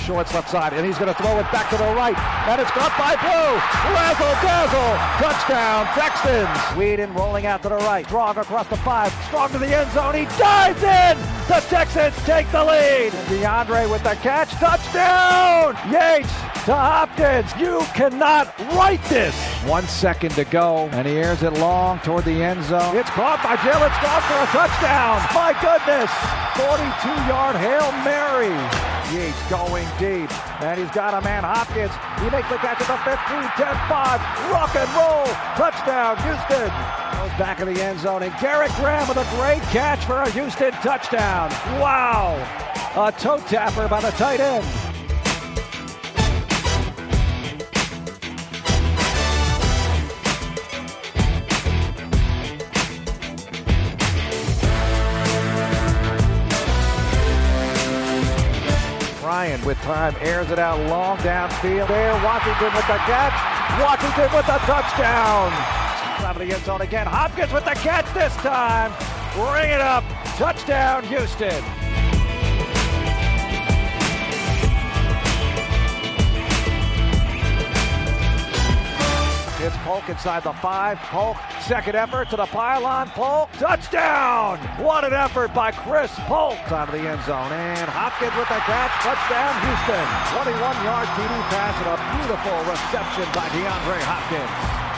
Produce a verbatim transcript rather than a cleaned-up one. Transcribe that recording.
Shorts left side, and he's going to throw it back to the right, and it's caught by Blue. Razzle dazzle, touchdown Texans. Whedon rolling out to the right, Strong across the five, Strong to the end zone, he dives in. The Texans take the lead. And DeAndre with the catch, touchdown. Yates to Hopkins. You cannot write this. One second to go, and he airs it long toward the end zone. It's caught by Jalen Strong for a touchdown. My goodness. forty-two-yard Hail Mary. Yates going deep, and he's got a man, Hopkins. He makes the catch at the fifteen, ten, five. Rock and roll. Touchdown, Houston. Goes back in the end zone, and Garrett Graham with a great catch for a Houston touchdown. Wow. A toe tapper by the tight end. Ryan with time airs it out long downfield. There, Washington with the catch. Washington with the touchdown. Top of the end zone again. Hopkins with the catch this time. Bring it up. Touchdown, Houston. It's Polk inside the five. Polk, second effort to the pylon. Polk, touchdown! What an effort by Chris Polk. Out of the end zone. And Hopkins with the catch. Touchdown, Houston. twenty-one-yard T D pass and a beautiful reception by DeAndre Hopkins.